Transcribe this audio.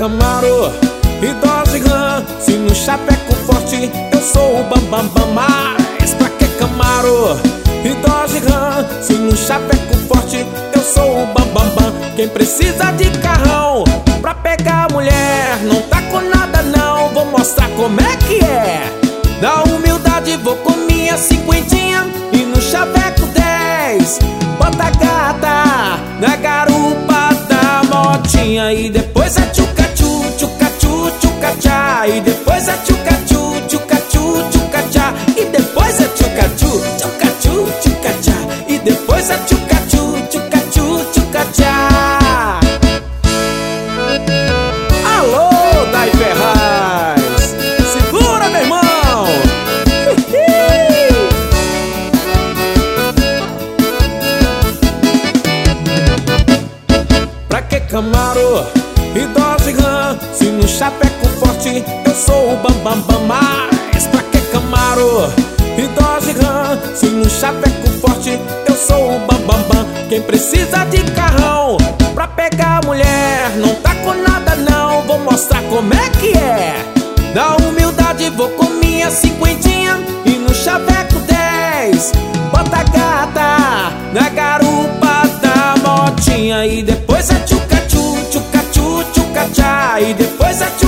Camaro e Dodge Ram, se no chapeco forte eu sou o bambambam. Mas pra que Camaro e Dodge Ram, se no chapeco forte eu sou o bambambam? Quem precisa de carrão pra pegar mulher não tá com nada não. Vou mostrar como é que é. Na humildade vou com minha cinquentinha e no chaveco 10. Bota a gata na garupa da motinha e depois é tchuca-tchu, tchuca-tchu, tchuca-tchá. E depois é tchuca-tchu, tchuca-tchu, tchuca-tchá. E depois é tchuca-tchu, tchuca-tchu, tchuca-tchá. E depois é tchuca-tchu, tchuca-tchu, tchuca-tchá. Alô, Dai Ferraz, segura, meu irmão. Pra que Camaro e Dodge Ram, se no chapeco forte eu sou o bambambam? Mas pra que Camaro e Dodge Ram, se no chapeco forte eu sou o bambambam? Quem precisa de carrão pra pegar mulher não tá com nada não. Vou mostrar como é que é. Na humildade vou com minha cinquentinha e no chaveco 10. Bota a gata na garupa da motinha e depois é tchuca-tchu, tchuca-tchu, tchuca-tchá. E depois é tchuca